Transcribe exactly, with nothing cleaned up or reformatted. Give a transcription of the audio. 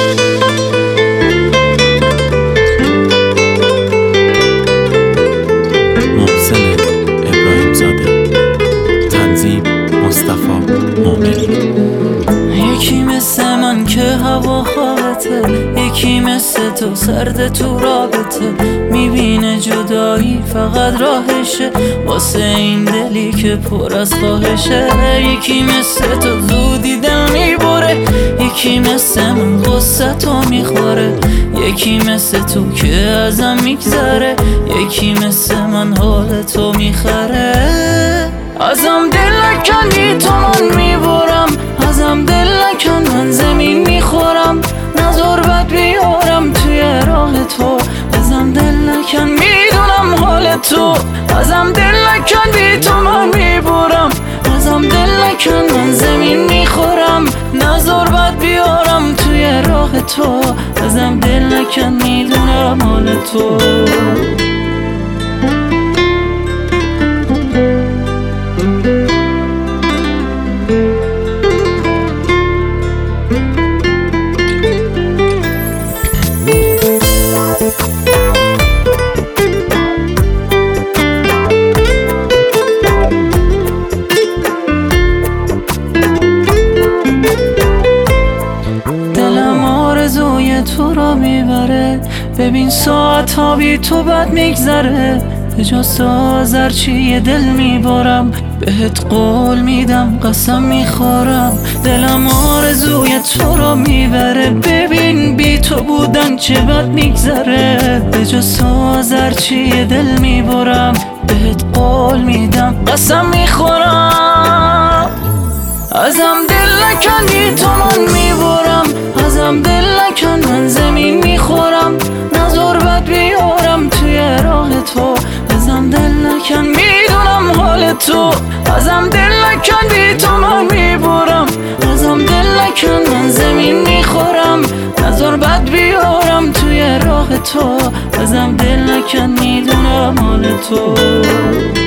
یکی مثل من که هوا خوابته، یکی مثل تو سرد تو رابطه، میبینه جدایی فقط راهشه واسه این دلی که پر از خواهشه. یکی مثل تو زودی دل میبره، یکی مثل من غصه تو میخوره، یکی مثل تو که ازم میگذره، یکی مثل من حال تو میخره. ازم دل نکنی تو من میبرم، ازم دل نکن من زمین میخورم، نظر بد بیارم توی راه تو. ازم دل نکن میدونم حال تو، ازم دل نکن بی تو من میبرم، ازم دل نکن من زمین میخورم، نظر بد بیارم توی راه تو. ازم دل نکن میدونم حال تو. تو را میبره، ببین ساعت ها بی تو بد میگذره، به جا سازر چی دل میبارم، بهت قول میدم قسم میخورم. دلم آرزوی تو را میبره، ببین بی تو بودن چه بد میگذره، به جا سازر چی دل میبارم، بهت قول میدم قسم میخورم. ازم دل نکنی تو من میبرم، ازم دل نکن من زمین میخورم، نظر بد بیارم توی راه تو. ازم دل نکن میدونم حال تو، ازم دل نکن بی تو من میبرم، ازم دل نکن من زمین میخورم، نظر بد بیارم توی راه تو. ازم دل نکن میدونم حال تو.